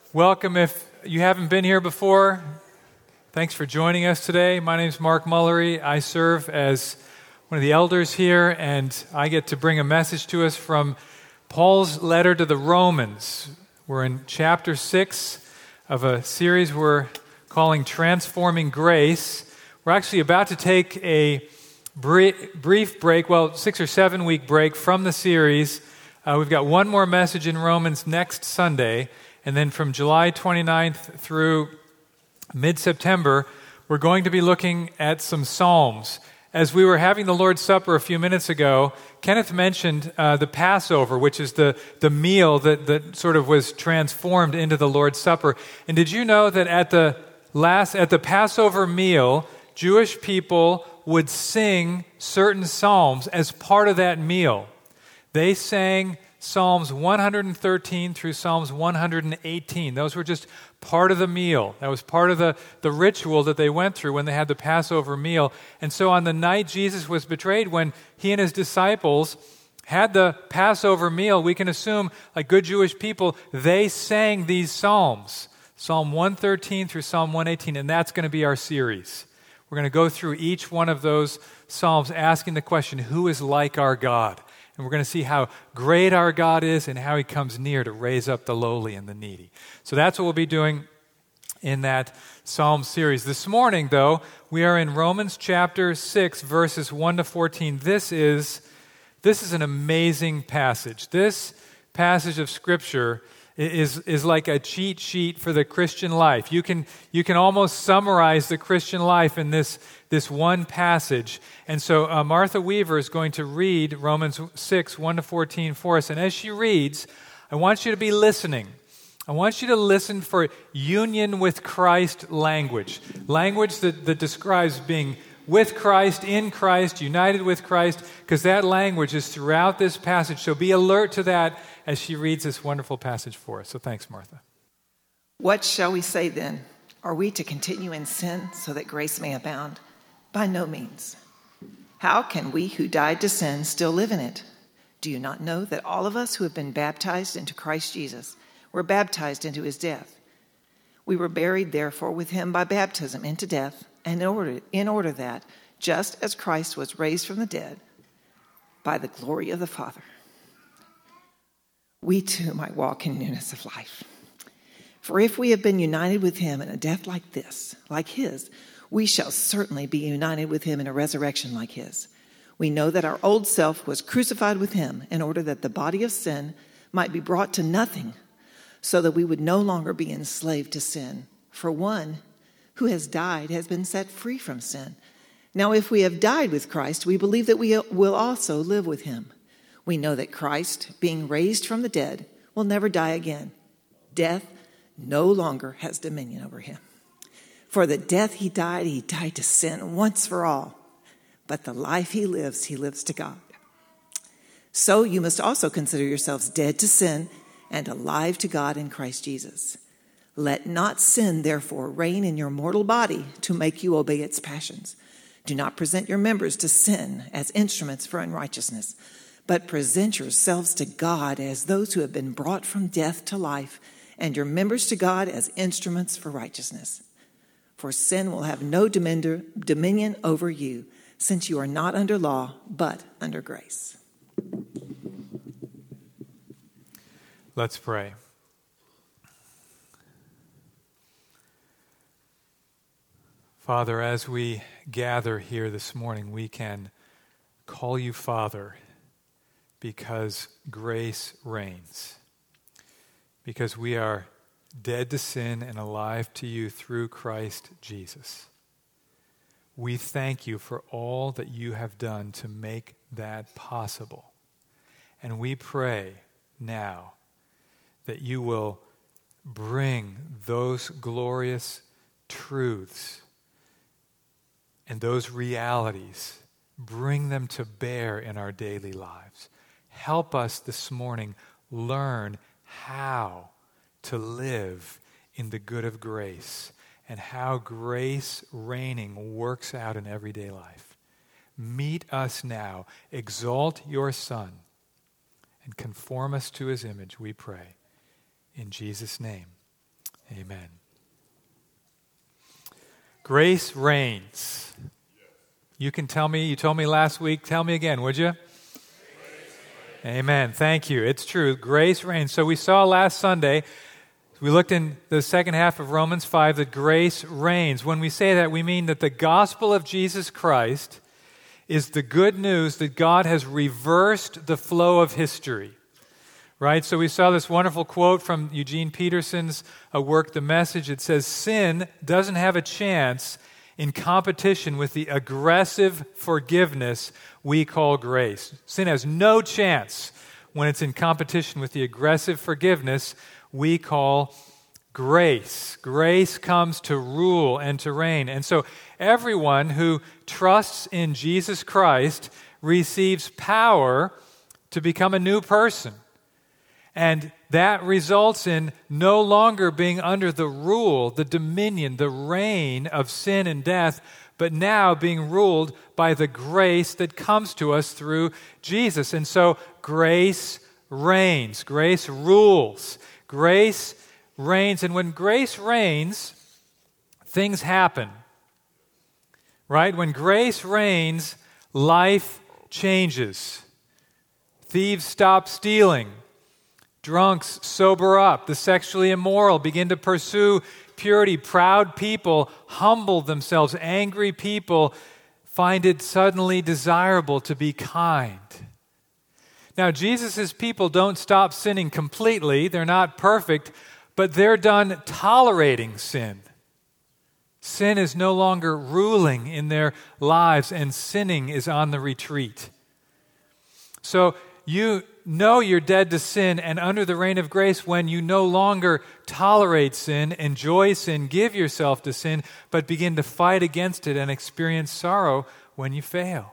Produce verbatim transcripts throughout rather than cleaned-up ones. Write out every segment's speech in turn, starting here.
Welcome if you haven't been here before. Thanks for joining us today. My name is Mark Mullery. I serve as one of the elders here, and I get to bring a message to us from Paul's letter to the Romans. We're in chapter six of a series we're calling Transforming Grace. We're actually about to take a brief break, well, six or seven week break from the series. Uh, we've got one more message in Romans next Sunday, and then from July twenty-ninth through mid-September, we're going to be looking at some Psalms. As we were having the Lord's Supper a few minutes ago, Kenneth mentioned uh, the Passover, which is the, the meal that, that sort of was transformed into the Lord's Supper. And did you know that at the last at the Passover meal, Jewish people would sing certain psalms as part of that meal? They sang Psalms one hundred thirteen through Psalms one hundred eighteen. Those were just part of the meal. That was part of the, the ritual that they went through when they had the Passover meal. And so on the night Jesus was betrayed, when he and his disciples had the Passover meal, we can assume, like good Jewish people, they sang these psalms, Psalm one thirteen through Psalm one eighteen, and that's going to be our series. We're going to go through each one of those psalms asking the question, who is like our God? And we're going to see how great our God is and how he comes near to raise up the lowly and the needy. So that's what we'll be doing in that psalm series. This morning, though, we are in Romans chapter six, verses one to fourteen. This is, this is an amazing passage. This passage of Scripture is, is like a cheat sheet for the Christian life. You can, you can almost summarize the Christian life in this, this one passage. And so uh, Martha Weaver is going to read Romans six, one to fourteen for us. And as she reads, I want you to be listening. I want you to listen for union with Christ language. Language that, that describes being with Christ, in Christ, united with Christ, because that language is throughout this passage. So be alert to that as she reads this wonderful passage for us. So thanks, Martha. What shall we say then? Are we to continue in sin so that grace may abound? By no means. How can we who died to sin still live in it? Do you not know that all of us who have been baptized into Christ Jesus were baptized into his death? We were buried, therefore, with him by baptism into death, and in order, in order that, just as Christ was raised from the dead by the glory of the Father, we too might walk in newness of life. For if we have been united with him in a death like this, like his, we shall certainly be united with him in a resurrection like his. We know that our old self was crucified with him in order that the body of sin might be brought to nothing, so that we would no longer be enslaved to sin. For one who has died has been set free from sin. Now, if we have died with Christ, we believe that we will also live with him. We know that Christ, being raised from the dead, will never die again. Death no longer has dominion over him. For the death he died, he died to sin once for all. But the life he lives, he lives to God. So you must also consider yourselves dead to sin and alive to God in Christ Jesus. Let not sin, therefore, reign in your mortal body to make you obey its passions. Do not present your members to sin as instruments for unrighteousness, but present yourselves to God as those who have been brought from death to life, and your members to God as instruments for righteousness. For sin will have no dominion over you, since you are not under law, but under grace. Let's pray. Father, as we gather here this morning, we can call you Father because grace reigns, because we are dead to sin and alive to you through Christ Jesus. We thank you for all that you have done to make that possible. And we pray now that you will bring those glorious truths and those realities, bring them to bear in our daily lives. Help us this morning learn how to live in the good of grace and how grace reigning works out in everyday life. Meet us now. Exalt your Son and conform us to his image, we pray. In Jesus' name, Amen. Grace reigns. You can tell me, you told me last week, tell me again, would you? Amen. Thank you. It's true. Grace reigns. So we saw last Sunday, we looked in the second half of Romans five, that grace reigns. When we say that, we mean that the gospel of Jesus Christ is the good news that God has reversed the flow of history. Right? So we saw this wonderful quote from Eugene Peterson's uh, work, The Message. It says, sin doesn't have a chance in competition with the aggressive forgiveness we call grace. Sin has no chance when it's in competition with the aggressive forgiveness we call grace. Grace comes to rule and to reign. And so everyone who trusts in Jesus Christ receives power to become a new person. And that results in no longer being under the rule, the dominion, the reign of sin and death, but now being ruled by the grace that comes to us through Jesus. And so grace reigns, grace rules, grace reigns. And when grace reigns, things happen. Right? When grace reigns, life changes. Thieves stop stealing. Drunks sober up. The sexually immoral begin to pursue purity. Proud people humble themselves. Angry people find it suddenly desirable to be kind. Now, Jesus' people don't stop sinning completely. They're not perfect, but they're done tolerating sin. Sin is no longer ruling in their lives, and sinning is on the retreat. So you know you're dead to sin and under the reign of grace when you no longer tolerate sin, enjoy sin, give yourself to sin, but begin to fight against it and experience sorrow when you fail.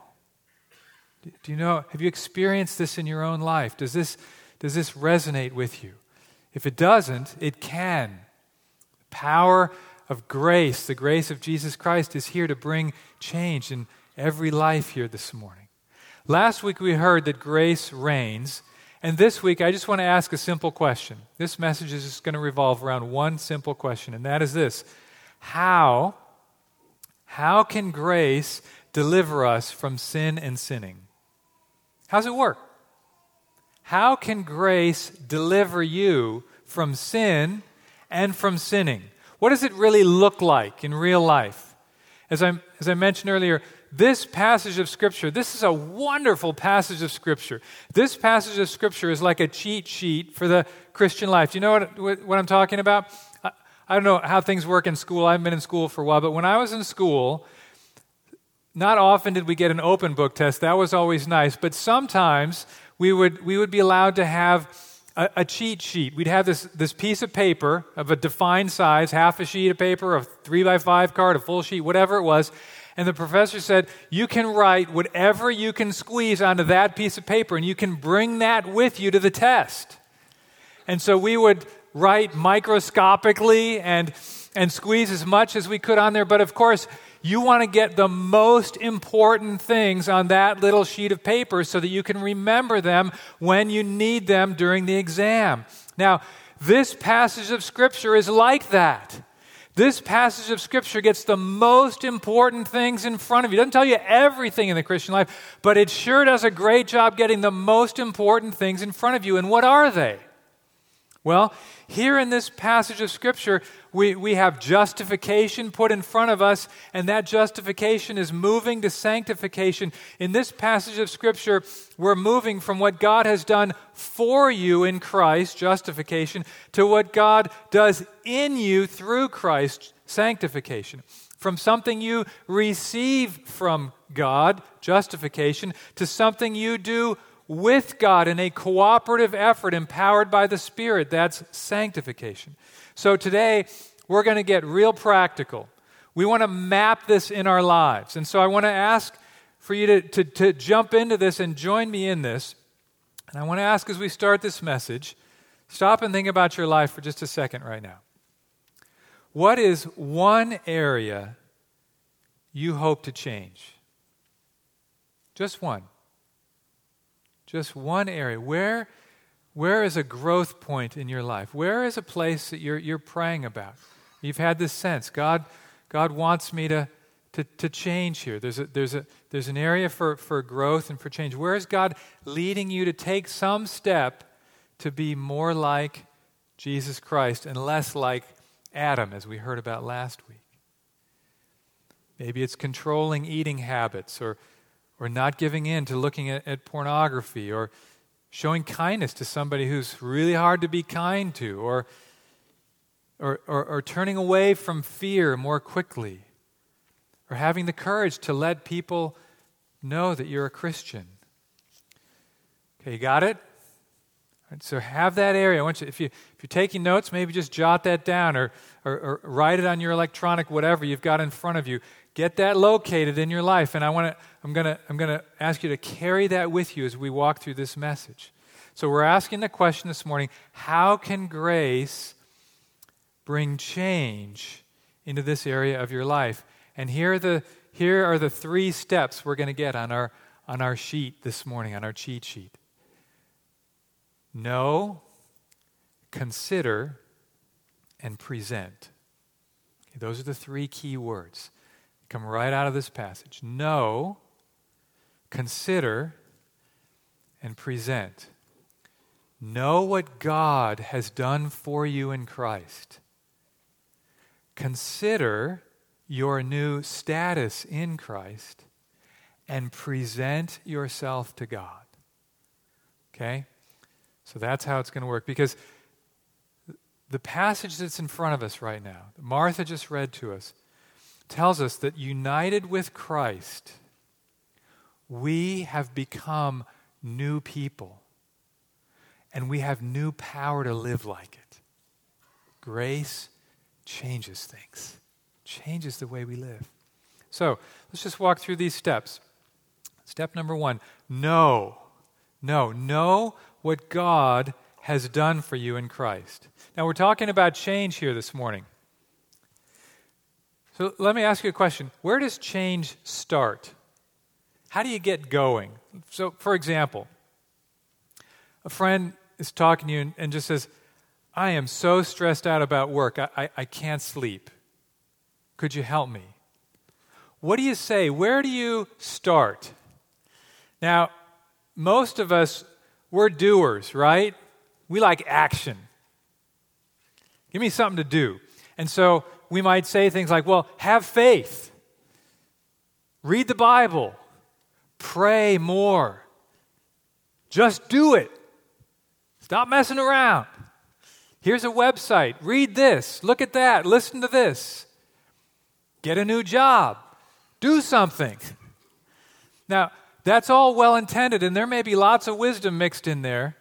Do you know, have you experienced this in your own life? Does this, does this resonate with you? If it doesn't, it can. The power of grace, the grace of Jesus Christ, is here to bring change in every life here this morning. Last week we heard that grace reigns, and this week I just want to ask a simple question. This message is just going to revolve around one simple question, and that is this: How, how can grace deliver us from sin and sinning? How does it work? How can grace deliver you from sin and from sinning? What does it really look like in real life? As I, as I mentioned earlier, this passage of Scripture, this is a wonderful passage of Scripture. This passage of Scripture is like a cheat sheet for the Christian life. Do you know what, what, what I'm talking about? I, I don't know how things work in school. I haven't been in school for a while, but when I was in school, not often did we get an open book test. That was always nice, but sometimes we would we would be allowed to have a, a cheat sheet. We'd have this, this piece of paper of a defined size, half a sheet of paper, a three by five card, a full sheet, whatever it was. And the professor said, you can write whatever you can squeeze onto that piece of paper, and you can bring that with you to the test. And so we would write microscopically and, and squeeze as much as we could on there. But of course, you want to get the most important things on that little sheet of paper so that you can remember them when you need them during the exam. Now, this passage of Scripture is like that. This passage of Scripture gets the most important things in front of you. It doesn't tell you everything in the Christian life, but it sure does a great job getting the most important things in front of you. And what are they? Well, here in this passage of Scripture, we, we have justification put in front of us, and that justification is moving to sanctification. In this passage of Scripture, we're moving from what God has done for you in Christ, justification, to what God does in you through Christ, sanctification. From something you receive from God, justification, to something you do with God in a cooperative effort empowered by the Spirit. That's sanctification. So today, we're going to get real practical. We want to map this in our lives. And so I want to ask for you to, to, to jump into this and join me in this. And I want to ask as we start this message, stop and think about your life for just a second right now. What is one area you hope to change? Just one. Just one area. Where, Where is a growth point in your life? Where is a place that you're you're praying about? You've had this sense, God, God wants me to, to, to change here. There's a there's a there's an area for, for growth and for change. Where is God leading you to take some step to be more like Jesus Christ and less like Adam, as we heard about last week? Maybe it's controlling eating habits, or or not giving in to looking at, at pornography, or showing kindness to somebody who's really hard to be kind to, or, or, or, or turning away from fear more quickly, or having the courage to let people know that you're a Christian. Okay, you got it? All right, so have that area. I want you, if you if you're taking notes, maybe just jot that down, or, or or write it on your electronic, whatever you've got in front of you. Get that located in your life, and I want to. I'm gonna. I'm gonna ask you to carry that with you as we walk through this message. So we're asking the question this morning: how can grace bring change into this area of your life? And here are the here are the three steps we're going to get on our on our sheet this morning, on our cheat sheet. Know, consider, and present. Okay, those are the three key words. Come right out of this passage. Know, consider, and present. Know what God has done for you in Christ. Consider your new status in Christ, and present yourself to God. Okay? So that's how it's going to work. Because the passage that's in front of us right now, that Martha just read to us, tells us that united with Christ, we have become new people. And we have new power to live like it. Grace changes things. Changes the way we live. So, let's just walk through these steps. Step number one, know. Know. Know what God has done for you in Christ. Now, we're talking about change here this morning. So let me ask you a question. Where does change start? How do you get going? So, for example, a friend is talking to you and, and just says, I am so stressed out about work, I, I, I can't sleep. Could you help me? What do you say? Where do you start? Now, most of us, we're doers, right? We like action. Give me something to do. And so we might say things like, well, have faith. Read the Bible. Pray more. Just do it. Stop messing around. Here's a website. Read this. Look at that. Listen to this. Get a new job. Do something. Now, that's all well intended, and there may be lots of wisdom mixed in there.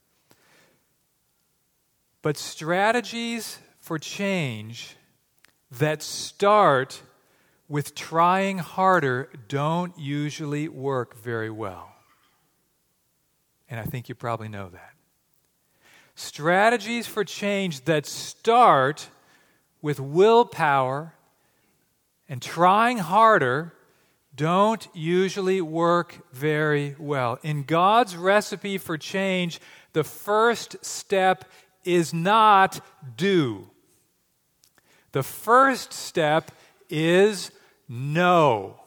But strategies for change that start with trying harder don't usually work very well. And I think you probably know that. Strategies for change that start with willpower and trying harder don't usually work very well. In God's recipe for change, the first step is not do. The first step is know.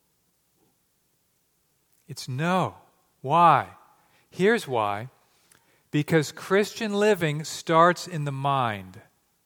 It's know. Why? Here's why. Because Christian living starts in the mind.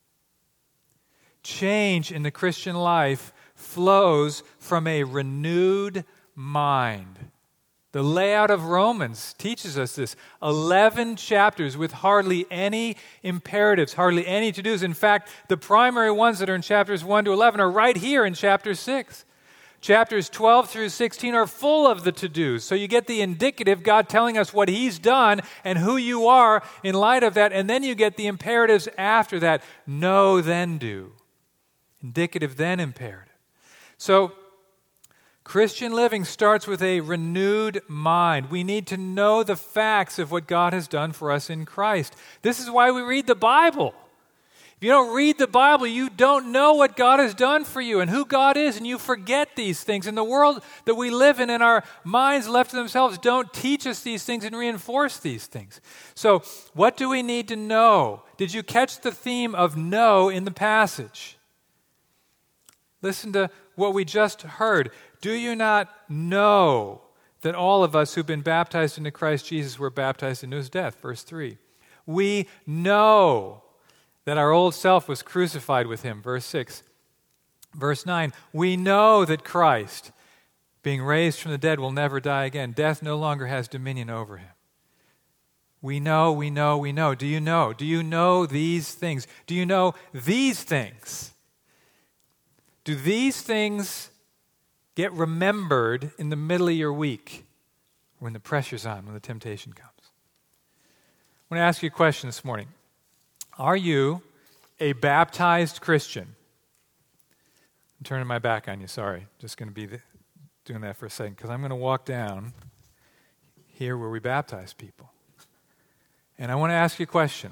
Change in the Christian life flows from a renewed mind. The layout of Romans teaches us this. Eleven chapters with hardly any imperatives, hardly any to-dos. In fact, the primary ones that are in chapters one to eleven are right here in chapter six. Chapters twelve through sixteen are full of the to-dos. So you get the indicative, God telling us what He's done and who you are in light of that. And then you get the imperatives after that. Know, then do. Indicative, then imperative. So Christian living starts with a renewed mind. We need to know the facts of what God has done for us in Christ. This is why we read the Bible. If you don't read the Bible, you don't know what God has done for you and who God is, and you forget these things. And the world that we live in and our minds left to themselves don't teach us these things and reinforce these things. So what do we need to know? Did you catch the theme of know in the passage? Listen to what we just heard. Do you not know that all of us who've been baptized into Christ Jesus were baptized into his death? Verse three. We know that our old self was crucified with him. Verse six. Verse nine. We know that Christ, being raised from the dead, will never die again. Death no longer has dominion over him. We know, we know, we know. Do you know? Do you know these things? Do you know these things? Do these things get remembered in the middle of your week when the pressure's on, when the temptation comes? I want to ask you a question this morning. Are you a baptized Christian? I'm turning my back on you, sorry. Just going to be the, doing that for a second because I'm going to walk down here where we baptize people. And I want to ask you a question.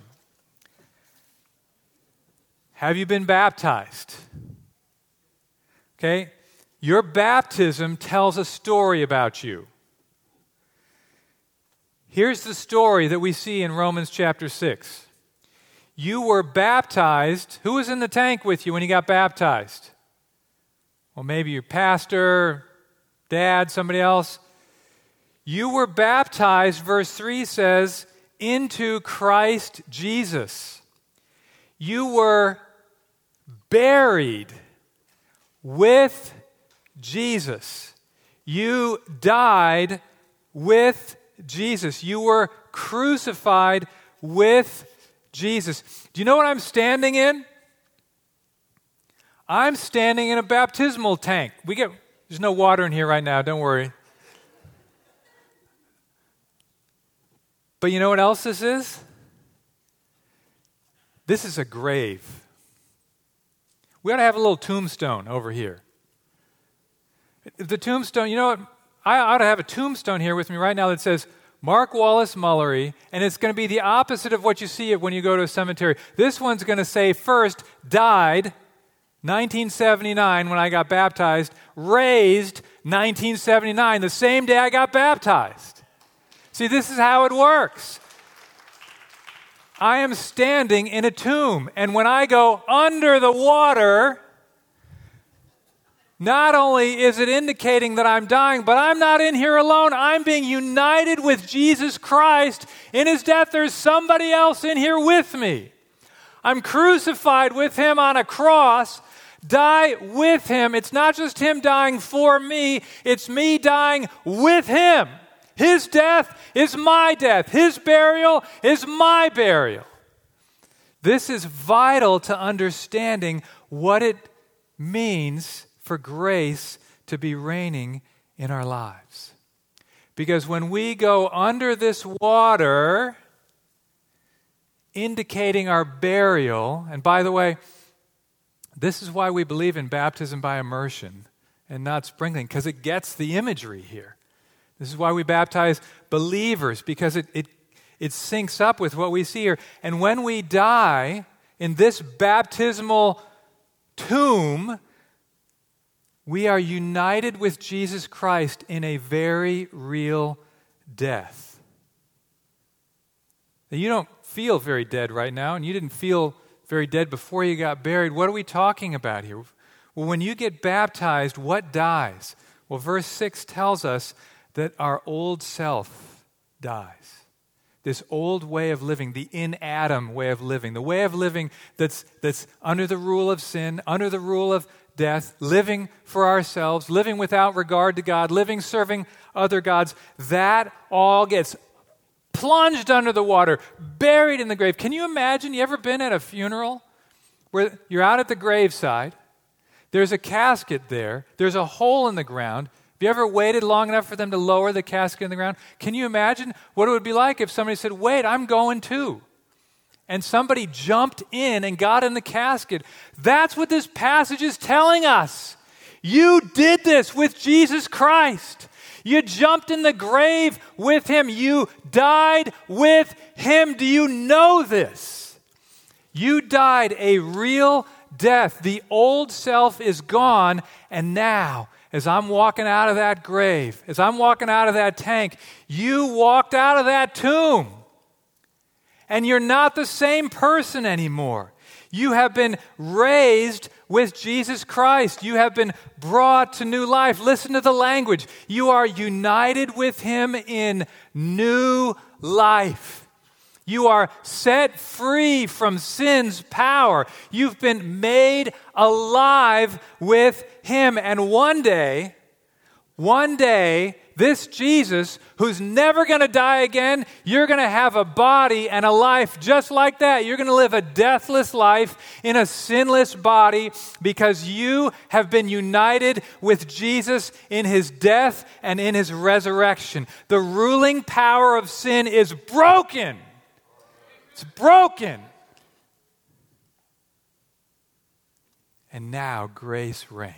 Have you been baptized? Okay? Your baptism tells a story about you. Here's the story that we see in Romans chapter six. You were baptized. Who was in the tank with you when you got baptized? Well, maybe your pastor, dad, somebody else. You were baptized, verse three says, into Christ Jesus. You were buried with Jesus. You died with Jesus. You were crucified with Jesus. Do you know what I'm standing in? I'm standing in a baptismal tank. We get there's no water in here right now, don't worry. But you know what else this is? This is a grave. We ought to have a little tombstone over here. The tombstone, you know what? I ought to have a tombstone here with me right now that says Mark Wallace Mullery, and it's going to be the opposite of what you see when you go to a cemetery. This one's going to say first, died, nineteen seventy-nine when I got baptized, raised, nineteen seventy-nine, the same day I got baptized. See, this is how it works. I am standing in a tomb, and when I go under the water, not only is it indicating that I'm dying, but I'm not in here alone. I'm being united with Jesus Christ in his death. There's somebody else in here with me. I'm crucified with him on a cross, die with him. It's not just him dying for me, it's me dying with him. His death is my death. His burial is my burial. This is vital to understanding what it means for grace to be reigning in our lives. Because when we go under this water, indicating our burial, and by the way, this is why we believe in baptism by immersion and not sprinkling, because it gets the imagery here. This is why we baptize believers, because it, it, it syncs up with what we see here. And when we die in this baptismal tomb, we are united with Jesus Christ in a very real death. Now, you don't feel very dead right now, and you didn't feel very dead before you got buried. What are we talking about here? Well, when you get baptized, what dies? Well, verse six tells us that our old self dies. This old way of living, the in Adam way of living, the way of living that's, that's under the rule of sin, under the rule of death, living for ourselves, living without regard to God, living serving other gods, that all gets plunged under the water, buried in the grave. Can you imagine? You ever been at a funeral where you're out at the graveside, there's a casket there, there's a hole in the ground. Have you ever waited long enough for them to lower the casket in the ground? Can you imagine what it would be like if somebody said, wait, I'm going too? And somebody jumped in and got in the casket. That's what this passage is telling us. You did this with Jesus Christ. You jumped in the grave with him. You died with him. Do you know this? You died a real death. The old self is gone, and now, as I'm walking out of that grave, as I'm walking out of that tank, you walked out of that tomb. And you're not the same person anymore. You have been raised with Jesus Christ. You have been brought to new life. Listen to the language. You are united with him in new life. You are set free from sin's power. You've been made alive with him. And one day, one day, this Jesus, who's never going to die again, you're going to have a body and a life just like that. You're going to live a deathless life in a sinless body because you have been united with Jesus in his death and in his resurrection. The ruling power of sin is broken. It's broken. And now grace reigns.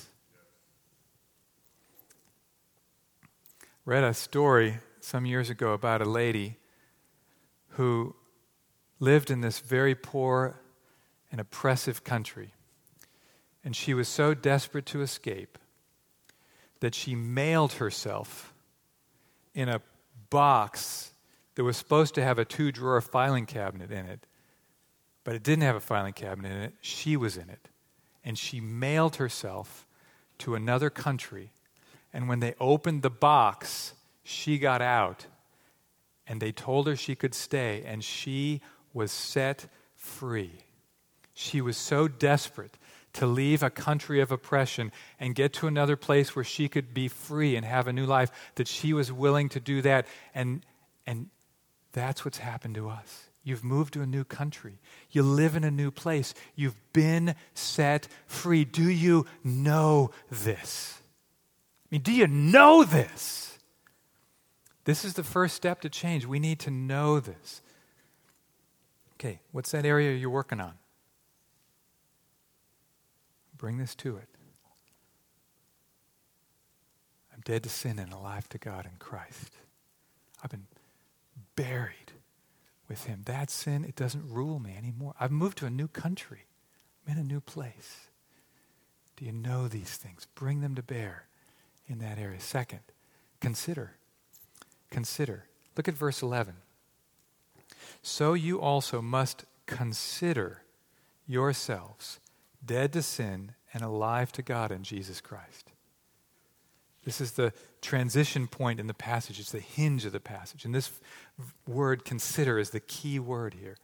Read a story some years ago about a lady who lived in this very poor and oppressive country. And she was so desperate to escape that she mailed herself in a box that was supposed to have a two-drawer filing cabinet in it, but it didn't have a filing cabinet in it. She was in it. And she mailed herself to another country. And when they opened the box, she got out. And they told her she could stay. And she was set free. She was so desperate to leave a country of oppression and get to another place where she could be free and have a new life that she was willing to do that. And, and that's what's happened to us. You've moved to a new country. You live in a new place. You've been set free. Do you know this? I mean, do you know this? This is the first step to change. We need to know this. Okay, what's that area you're working on? Bring this to it. I'm dead to sin and alive to God in Christ. I've been buried with him. That sin, it doesn't rule me anymore. I've moved to a new country. I'm in a new place. Do you know these things? Bring them to bear in that area. Second, consider. Consider. Look at verse eleven. So you also must consider yourselves dead to sin and alive to God in Jesus Christ. This is the transition point in the passage. It's the hinge of the passage. And this word consider is the key word here.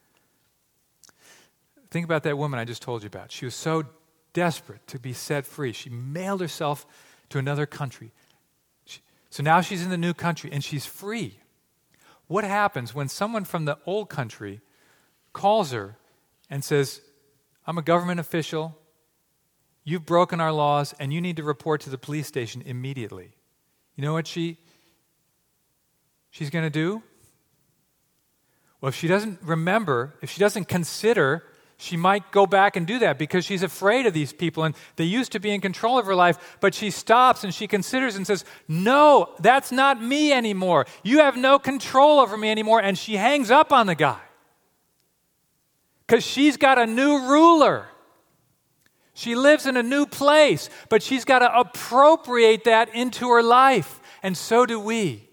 Think about that woman I just told you about. She was so desperate to be set free. She mailed herself to another country. She, so now she's in the new country and she's free. What happens when someone from the old country calls her and says, I'm a government official, you've broken our laws, and you need to report to the police station immediately? You know what she she's going to do? Well, if she doesn't remember, if she doesn't consider, she might go back and do that because she's afraid of these people and they used to be in control of her life, but she stops and she considers and says, no, that's not me anymore. You have no control over me anymore, and she hangs up on the guy because she's got a new ruler. She lives in a new place, but she's got to appropriate that into her life, and so do we.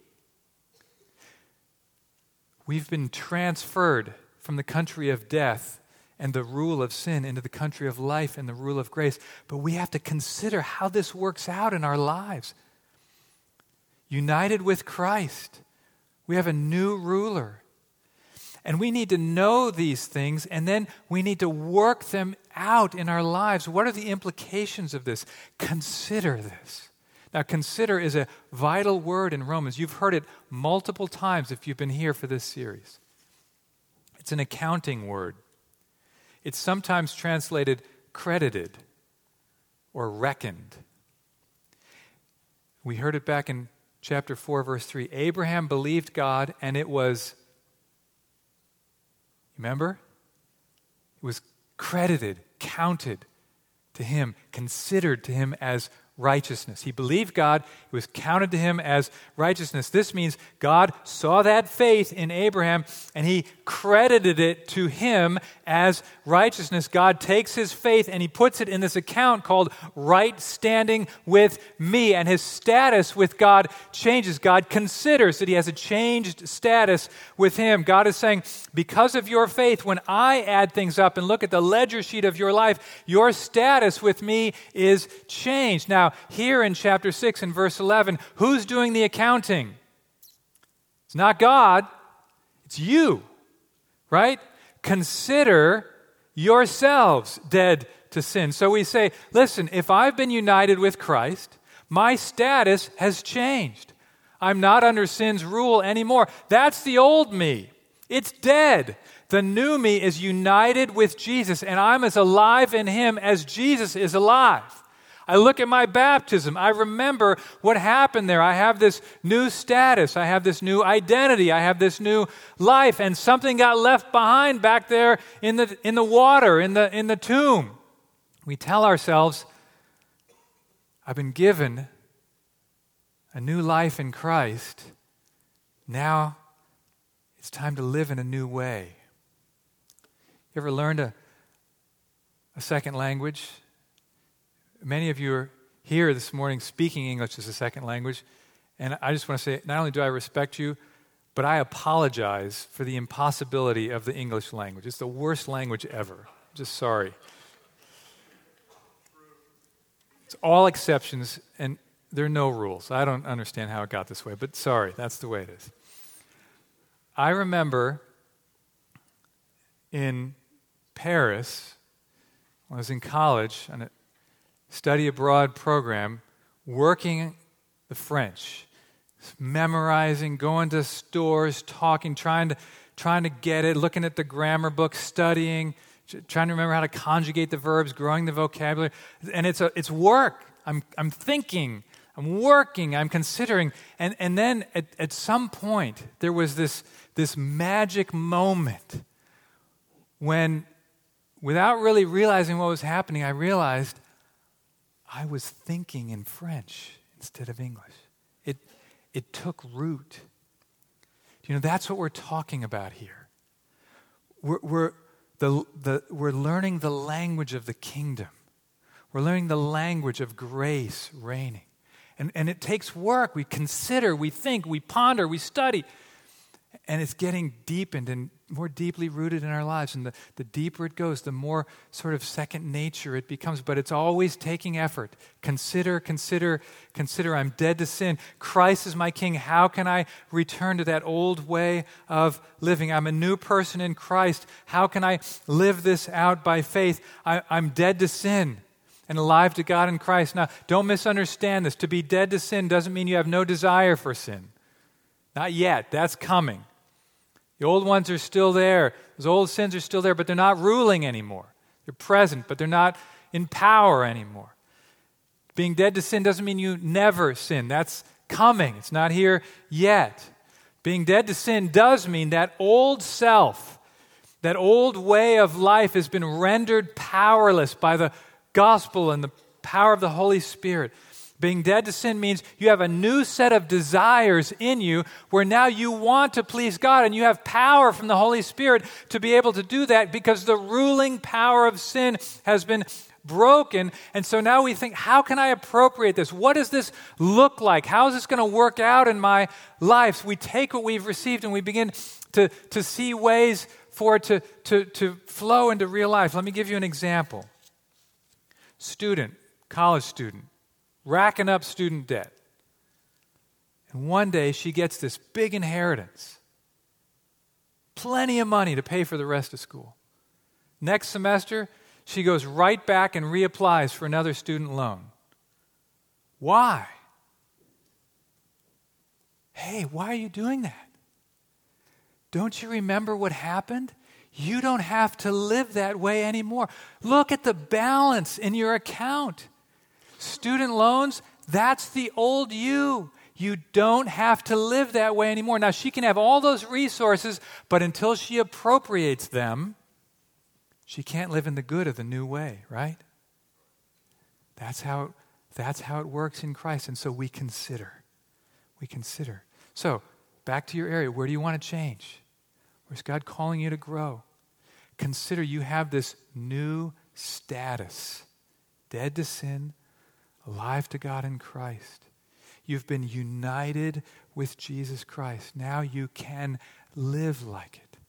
We've been transferred from the country of death and the rule of sin into the country of life and the rule of grace. But we have to consider how this works out in our lives. United with Christ, we have a new ruler. And we need to know these things, and then we need to work them out in our lives. What are the implications of this? Consider this. Now, consider is a vital word in Romans. You've heard it multiple times if you've been here for this series. It's an accounting word. It's sometimes translated credited or reckoned. We heard it back in chapter four, verse three. Abraham believed God, and it was, remember? It was credited, counted to him, considered to him as righteousness. He believed God. It was counted to him as righteousness. This means God saw that faith in Abraham and he credited it to him as righteousness. God takes his faith and he puts it in this account called right standing with me. And his status with God changes. God considers that he has a changed status with him. God is saying, because of your faith, when I add things up and look at the ledger sheet of your life, your status with me is changed. Now, here in chapter six and verse eleven, who's doing the accounting? It's not God, it's you, right? Consider yourselves dead to sin. So we say, listen, if I've been united with Christ, my status has changed. I'm not under sin's rule anymore. That's the old me. It's dead. The new me is united with Jesus, and I'm as alive in him as Jesus is alive. I look at my baptism. I remember what happened there. I have this new status. I have this new identity. I have this new life, and something got left behind back there in the in the water, in the in the tomb. We tell ourselves, I've been given a new life in Christ. Now it's time to live in a new way. You ever learned a, a second language? Many of you are here this morning speaking English as a second language, and I just want to say, not only do I respect you, but I apologize for the impossibility of the English language. It's the worst language ever. I'm just sorry. It's all exceptions, and there are no rules. I don't understand how it got this way, but sorry, that's the way it is. I remember in Paris, when I was in college, on a study abroad program, working the French, memorizing, going to stores, talking, trying to trying to get it, looking at the grammar book, studying, trying to remember how to conjugate the verbs, growing the vocabulary. And it's a it's work. I'm I'm thinking, I'm working, I'm considering. And and then at, at some point there was this this magic moment when, without really realizing what was happening, I realized I was thinking in French instead of English. It it took root. You know, that's what we're talking about here. We're we're the the we're learning the language of the kingdom. We're learning the language of grace reigning. And and it takes work. We consider, we think, we ponder, we study. And it's getting deepened and more deeply rooted in our lives. And the, the deeper it goes, the more sort of second nature it becomes. But it's always taking effort. Consider, consider, consider. I'm dead to sin. Christ is my King. How can I return to that old way of living? I'm a new person in Christ. How can I live this out by faith? I, I'm dead to sin and alive to God in Christ. Now, don't misunderstand this. To be dead to sin doesn't mean you have no desire for sin. Not yet. That's coming. The old ones are still there. Those old sins are still there, but they're not ruling anymore. They're present, but they're not in power anymore. Being dead to sin doesn't mean you never sin. That's coming. It's not here yet. Being dead to sin does mean that old self, that old way of life has been rendered powerless by the gospel and the power of the Holy Spirit. Being dead to sin means you have a new set of desires in you where now you want to please God, and you have power from the Holy Spirit to be able to do that because the ruling power of sin has been broken. And so now we think, how can I appropriate this? What does this look like? How is this going to work out in my life? So we take what we've received and we begin to, to see ways for it to, to, to flow into real life. Let me give you an example. Student, college student, racking up student debt. And one day she gets this big inheritance. Plenty of money to pay for the rest of school. Next semester, she goes right back and reapplies for another student loan. Why? Hey, why are you doing that? Don't you remember what happened? You don't have to live that way anymore. Look at the balance in your account. Student loans, that's the old you. You don't have to live that way anymore. Now, she can have all those resources, but until she appropriates them, she can't live in the good of the new way, right? That's how That's how it works in Christ. And so we consider. We consider. So, back to your area. Where do you want to change? Where's God calling you to grow? Consider you have this new status. Dead to sin, alive to God in Christ. You've been united with Jesus Christ. Now you can live like it.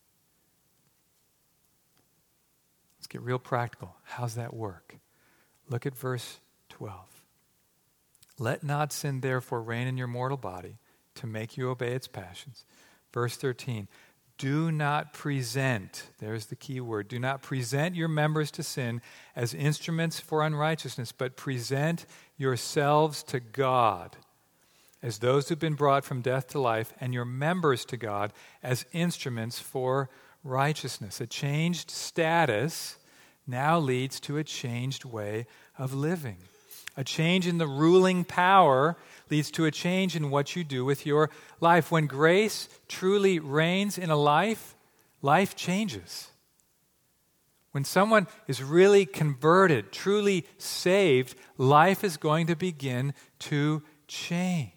Let's get real practical. How's that work? Look at verse twelve. Let not sin therefore reign in your mortal body to make you obey its passions. Verse thirteen. Do not present, there's the key word, do not present your members to sin as instruments for unrighteousness, but present yourselves to God as those who've been brought from death to life, and your members to God as instruments for righteousness. A changed status now leads to a changed way of living. A change in the ruling power leads to a change in what you do with your life. When grace truly reigns in a life, life changes. When someone is really converted, truly saved, life is going to begin to change.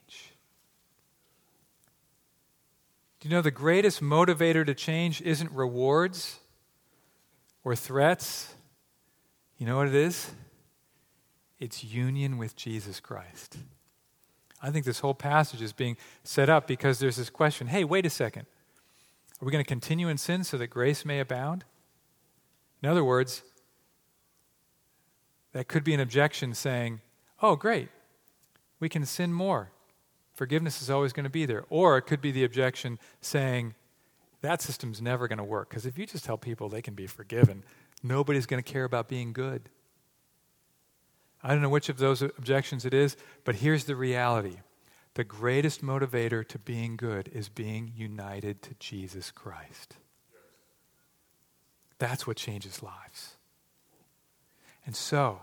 Do you know the greatest motivator to change isn't rewards or threats? You know what it is? It's union with Jesus Christ. I think this whole passage is being set up because there's this question, hey, wait a second. Are we going to continue in sin so that grace may abound? In other words, that could be an objection saying, oh, great, we can sin more. Forgiveness is always going to be there. Or it could be the objection saying, that system's never going to work. Because if you just tell people they can be forgiven, nobody's going to care about being good. I don't know which of those objections it is, but here's the reality. The greatest motivator to being good is being united to Jesus Christ. That's what changes lives. And so,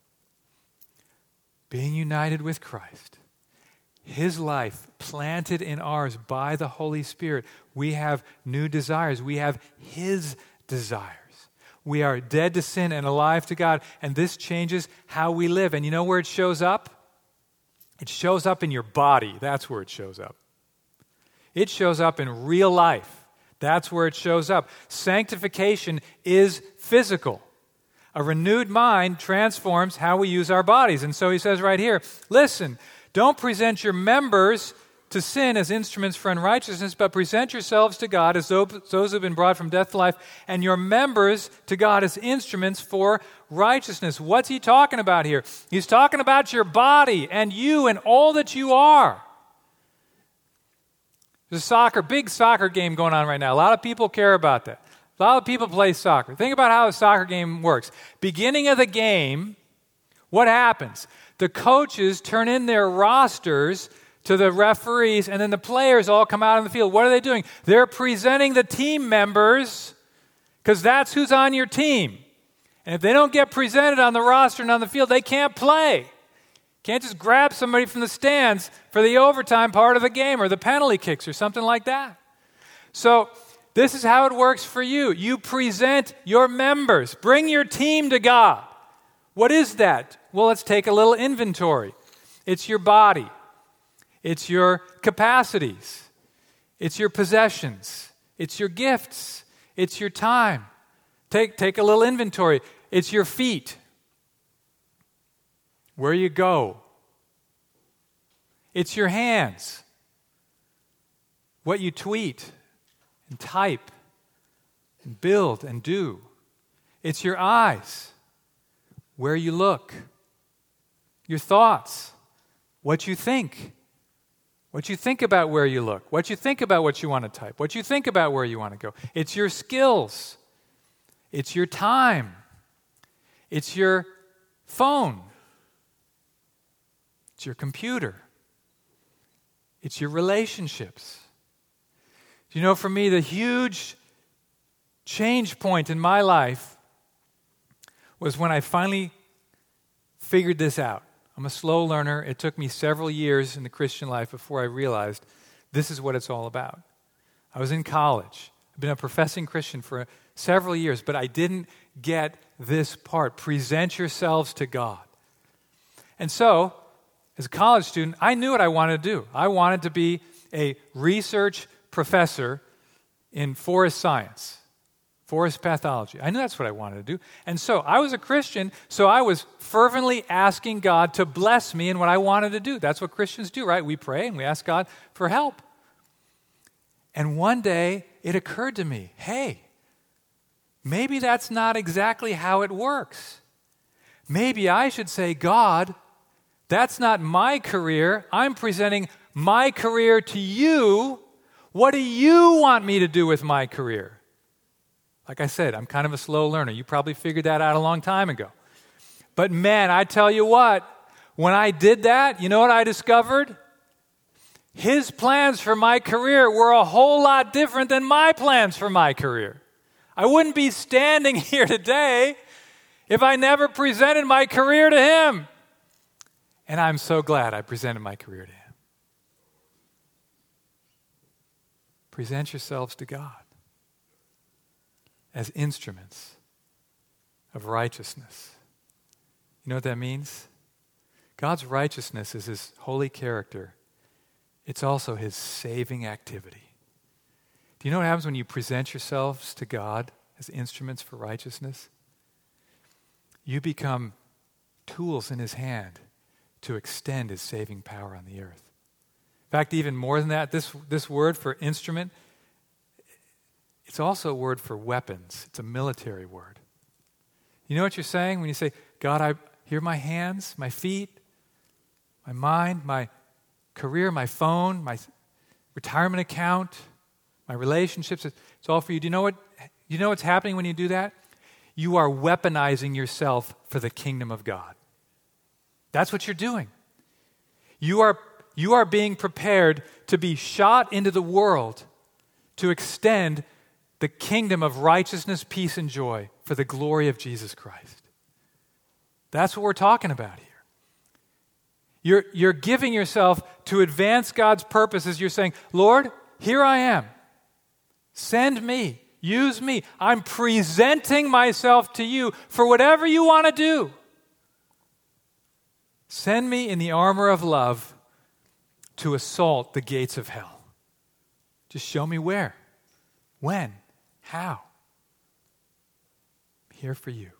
being united with Christ, His life planted in ours by the Holy Spirit, we have new desires. We have His desires. We are dead to sin and alive to God, and this changes how we live. And you know where it shows up? It shows up in your body. That's where it shows up. It shows up in real life. That's where it shows up. Sanctification is physical. A renewed mind transforms how we use our bodies. And so he says right here, listen, don't present your members to sin as instruments for unrighteousness, but present yourselves to God as those who have been brought from death to life, and your members to God as instruments for righteousness. What's he talking about here? He's talking about your body and you and all that you are. There's a soccer, big soccer game going on right now. A lot of people care about that. A lot of people play soccer. Think about how a soccer game works. Beginning of the game, what happens? The coaches turn in their rosters to the referees, and then the players all come out on the field. What are they doing? They're presenting the team members, because that's who's on your team. And if they don't get presented on the roster and on the field, they can't play. Can't just grab somebody from the stands for the overtime part of the game or the penalty kicks or something like that. So this is how it works for you. You present your members. Bring your team to God. What is that? Well, let's take a little inventory. It's your body. It's your capacities. It's your possessions. It's your gifts. It's your time. Take, take a little inventory. It's your feet. Where you go. It's your hands. What you tweet and type and build and do. It's your eyes. Where you look. Your thoughts. What you think. What you think about where you look. What you think about what you want to type. What you think about where you want to go. It's your skills. It's your time. It's your phone. It's your computer. It's your relationships. You know, for me, the huge change point in my life was when I finally figured this out. I'm a slow learner. It took me several years in the Christian life before I realized this is what it's all about. I was in college. I've been a professing Christian for several years, but I didn't get this part. Present yourselves to God. And so, as a college student, I knew what I wanted to do. I wanted to be a research professor in forest science, forest pathology. I knew that's what I wanted to do. And so I was a Christian, so I was fervently asking God to bless me in what I wanted to do. That's what Christians do, right? We pray and we ask God for help. And one day, it occurred to me, hey, maybe that's not exactly how it works. Maybe I should say, God, that's not my career. I'm presenting my career to you. What do you want me to do with my career? Like I said, I'm kind of a slow learner. You probably figured that out a long time ago. But man, I tell you what, when I did that, you know what I discovered? His plans for my career were a whole lot different than my plans for my career. I wouldn't be standing here today if I never presented my career to him. And I'm so glad I presented my career to him. Present yourselves to God as instruments of righteousness. You know what that means? God's righteousness is his holy character. It's also his saving activity. Do you know what happens when you present yourselves to God as instruments for righteousness? You become tools in his hand to extend his saving power on the earth. In fact, even more than that, this, this word for instrument, it's also a word for weapons. It's a military word. You know what you're saying when you say, God, I here are my hands, my feet, my mind, my career, my phone, my retirement account, my relationships, it's all for you. Do you know what, you know what's happening when you do that? You are weaponizing yourself for the kingdom of God. That's what you're doing. You are, you are being prepared to be shot into the world to extend the kingdom of righteousness, peace, and joy for the glory of Jesus Christ. That's what we're talking about here. You're, you're giving yourself to advance God's purposes. You're saying, Lord, here I am. Send me. Use me. I'm presenting myself to you for whatever you want to do. Send me in the armor of love to assault the gates of hell. Just show me where, when, how. I'm here for you.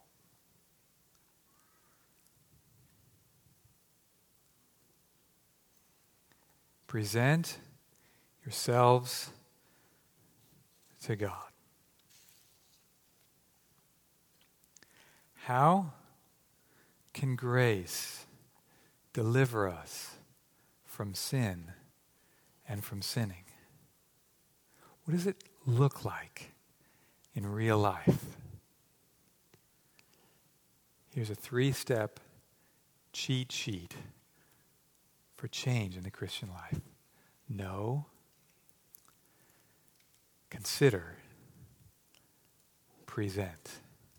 Present yourselves to God. How can grace deliver us from sin and from sinning? What does it look like in real life? Here's a three-step cheat sheet for change in the Christian life. Know, consider, present.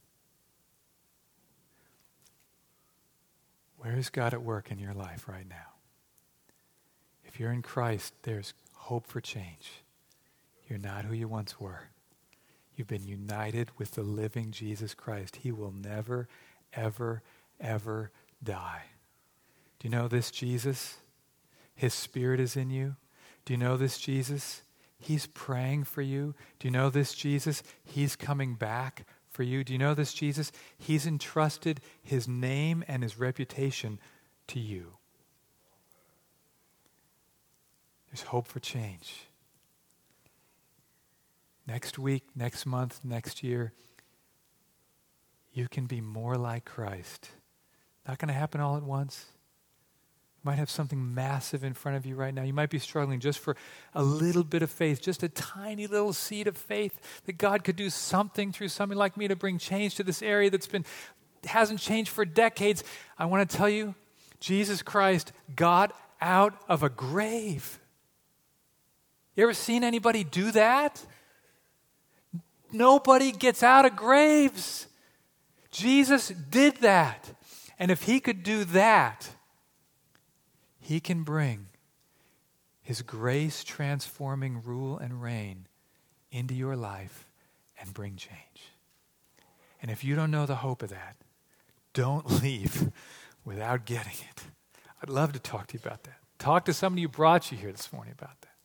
Where is God at work in your life right now? If you're in Christ, there's hope for change. You're not who you once were. You've been united with the living Jesus Christ. He will never, ever, ever die. Do you know this Jesus? His Spirit is in you. Do you know this Jesus? He's praying for you. Do you know this Jesus? He's coming back for you. Do you know this Jesus? He's entrusted his name and his reputation to you. There's hope for change. Next week, next month, next year, you can be more like Christ. Not going to happen all at once. You might have something massive in front of you right now. You might be struggling just for a little bit of faith, just a tiny little seed of faith that God could do something through somebody like me to bring change to this area that's been hasn't changed for decades. I want to tell you, Jesus Christ got out of a grave. You ever seen anybody do that? Nobody gets out of graves. Jesus did that. And if he could do that, he can bring his grace-transforming rule and reign into your life and bring change. And if you don't know the hope of that, don't leave without getting it. I'd love to talk to you about that. Talk to somebody who brought you here this morning about that.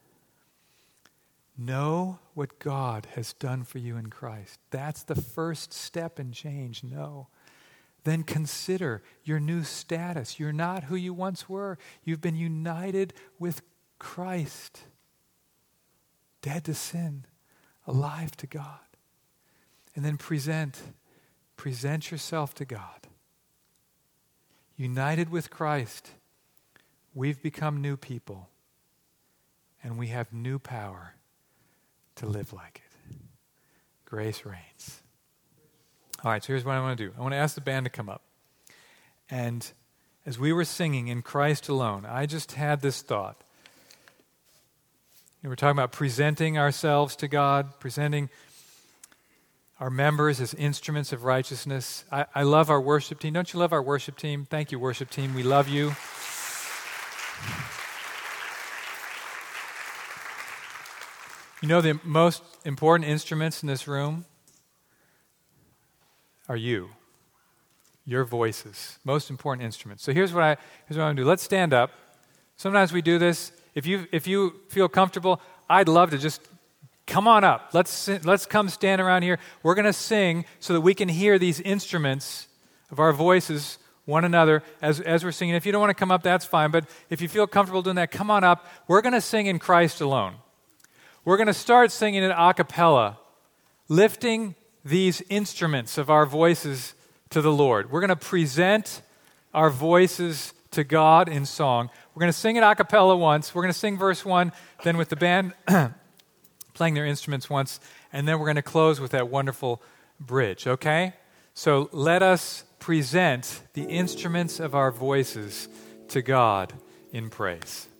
Know what God has done for you in Christ. That's the first step in change. Know. Then consider your new status. You're not who you once were. You've been united with Christ. Dead to sin, alive to God. And then present. Present yourself to God. United with Christ, we've become new people. And we have new power to live like it. Grace reigns. All right, so here's what I want to do. I want to ask the band to come up. And as we were singing In Christ Alone, I just had this thought. You know, we're talking about presenting ourselves to God, presenting our members as instruments of righteousness. I, I love our worship team. Don't you love our worship team? Thank you, worship team. We love you. You know, the most important instruments in this room are you, your voices, most important instruments. So here's what I here's what I'm going to do. Let's stand up. Sometimes we do this. If you if you feel comfortable, I'd love to just come on up. Let's sing, let's come stand around here. We're going to sing so that we can hear these instruments of our voices one another as as we're singing. If you don't want to come up, that's fine. But if you feel comfortable doing that, come on up. We're going to sing In Christ Alone. We're going to start singing it a cappella, lifting these instruments of our voices to the Lord. We're going to present our voices to God in song. We're going to sing it a cappella once. We're going to sing verse one, then with the band playing their instruments once, and then we're going to close with that wonderful bridge, okay? So let us present the instruments of our voices to God in praise.